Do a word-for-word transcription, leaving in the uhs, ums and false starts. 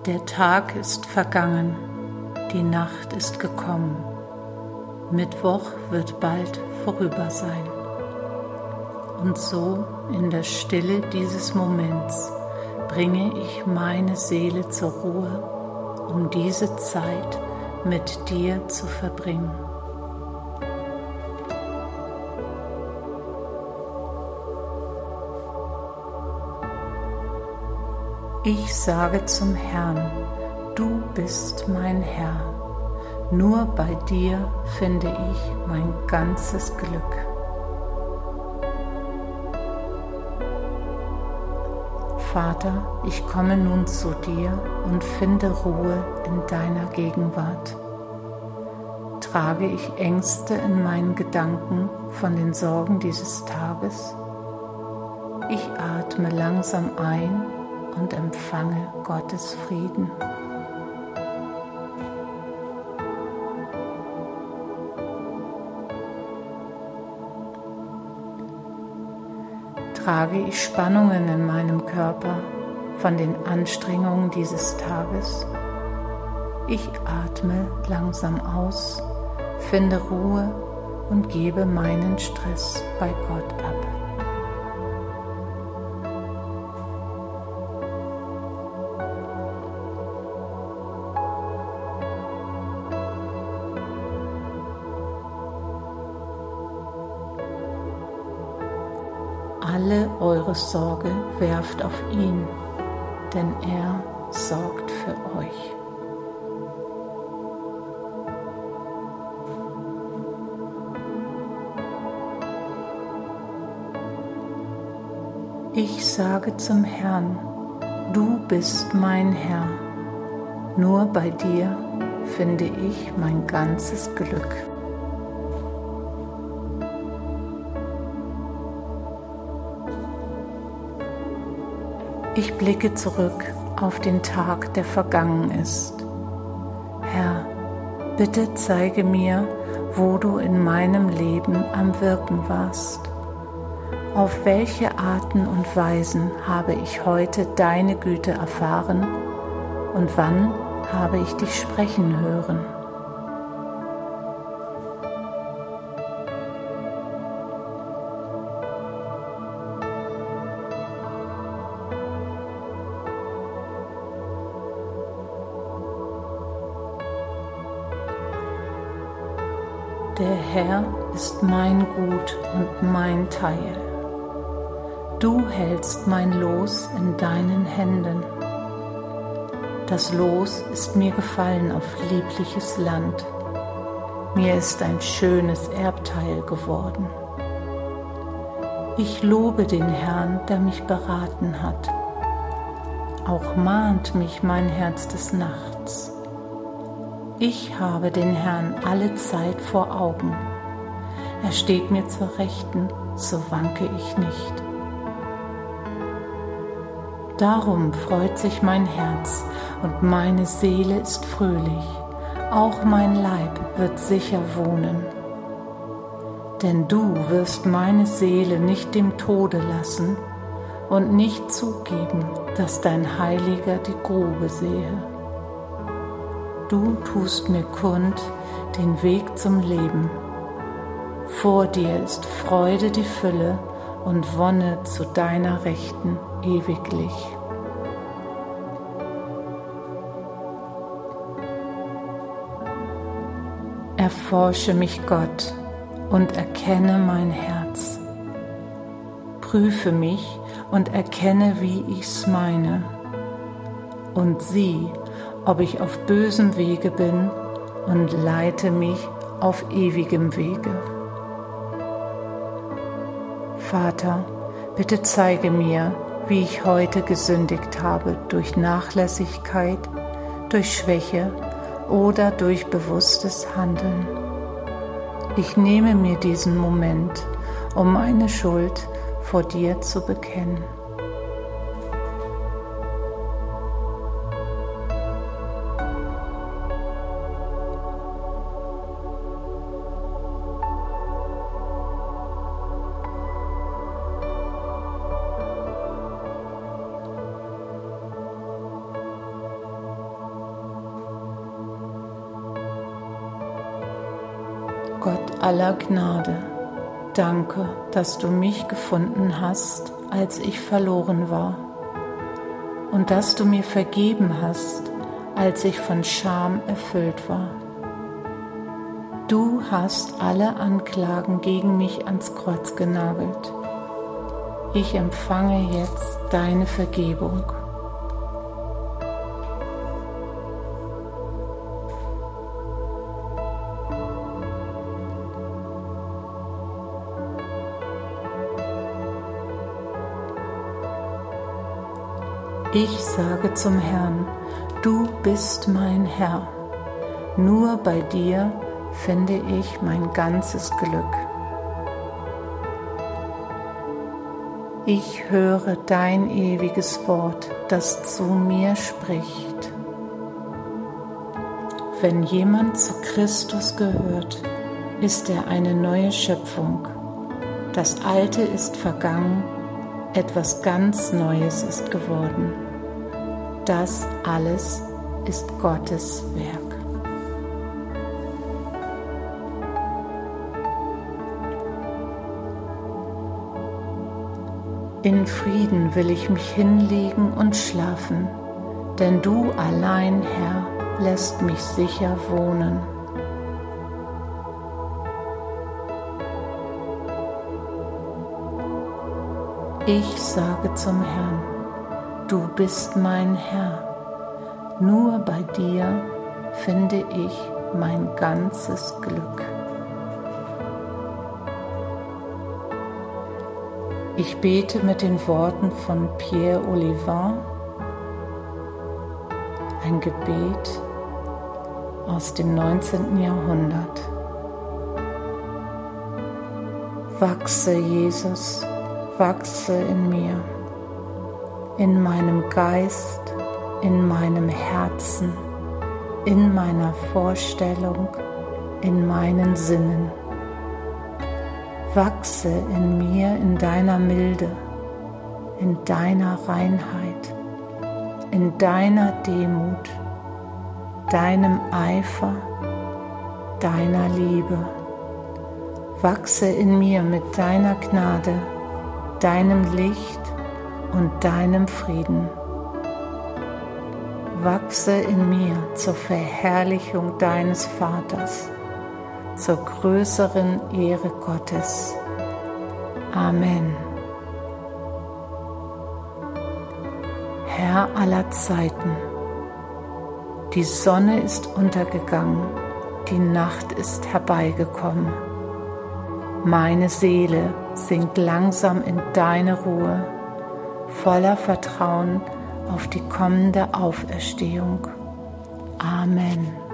Der Tag ist vergangen, die Nacht ist gekommen. Mittwoch wird bald vorüber sein. Und so in der Stille dieses Moments bringe ich meine Seele zur Ruhe, um diese Zeit mit dir zu verbringen. Ich sage zum Herrn, du bist mein Herr. Nur bei dir finde ich mein ganzes Glück. Vater, ich komme nun zu dir und finde Ruhe in deiner Gegenwart. Trage ich Ängste in meinen Gedanken von den Sorgen dieses Tages? Ich atme langsam ein und empfange Gottes Frieden. Trage ich Spannungen in meinem Körper von den Anstrengungen dieses Tages? Ich atme langsam aus, finde Ruhe und gebe meinen Stress bei Gott ab. Alle eure Sorge werft auf ihn, denn er sorgt für euch. Ich sage zum Herrn, du bist mein Herr. Nur bei dir finde ich mein ganzes Glück. Ich blicke zurück auf den Tag, der vergangen ist. Herr, bitte zeige mir, wo du in meinem Leben am Wirken warst. Auf welche Arten und Weisen habe ich heute deine Güte erfahren und wann habe ich dich sprechen hören? Der Herr ist mein Gut und mein Teil. Du hältst mein Los in deinen Händen. Das Los ist mir gefallen auf liebliches Land. Mir ist ein schönes Erbteil geworden. Ich lobe den Herrn, der mich beraten hat. Auch mahnt mich mein Herz des Nachts. Ich habe den Herrn alle Zeit vor Augen. Er steht mir zur Rechten, so wanke ich nicht. Darum freut sich mein Herz und meine Seele ist fröhlich. Auch mein Leib wird sicher wohnen. Denn du wirst meine Seele nicht dem Tode lassen und nicht zugeben, dass dein Heiliger die Grube sehe. Du tust mir kund den Weg zum Leben. Vor dir ist Freude die Fülle und Wonne zu deiner Rechten ewiglich. Erforsche mich, Gott, und erkenne mein Herz. Prüfe mich und erkenne, wie ich's meine. Und sieh, ob ich auf bösem Wege bin, und leite mich auf ewigem Wege. Vater, bitte zeige mir, wie ich heute gesündigt habe durch Nachlässigkeit, durch Schwäche oder durch bewusstes Handeln. Ich nehme mir diesen Moment, um meine Schuld vor dir zu bekennen. Gott aller Gnade, danke, dass du mich gefunden hast, als ich verloren war, und dass du mir vergeben hast, als ich von Scham erfüllt war. Du hast alle Anklagen gegen mich ans Kreuz genagelt. Ich empfange jetzt deine Vergebung. Ich sage zum Herrn, du bist mein Herr. Nur bei dir finde ich mein ganzes Glück. Ich höre dein ewiges Wort, das zu mir spricht. Wenn jemand zu Christus gehört, ist er eine neue Schöpfung. Das Alte ist vergangen, etwas ganz Neues ist geworden. Das alles ist Gottes Werk. In Frieden will ich mich hinlegen und schlafen, denn du allein, Herr, lässt mich sicher wohnen. Ich sage zum Herrn, du bist mein Herr, nur bei dir finde ich mein ganzes Glück. Ich bete mit den Worten von Pierre Olivin, ein Gebet aus dem neunzehnten Jahrhundert. Wachse, Jesus, wachse in mir, in meinem Geist, in meinem Herzen, in meiner Vorstellung, in meinen Sinnen. Wachse in mir in deiner Milde, in deiner Reinheit, in deiner Demut, deinem Eifer, deiner Liebe. Wachse in mir mit deiner Gnade, deinem Licht und deinem Frieden. Wachse in mir zur Verherrlichung deines Vaters, zur größeren Ehre Gottes. Amen. Herr aller Zeiten, die Sonne ist untergegangen, die Nacht ist herbeigekommen. Meine Seele sinkt langsam in deine Ruhe, voller Vertrauen auf die kommende Auferstehung. Amen.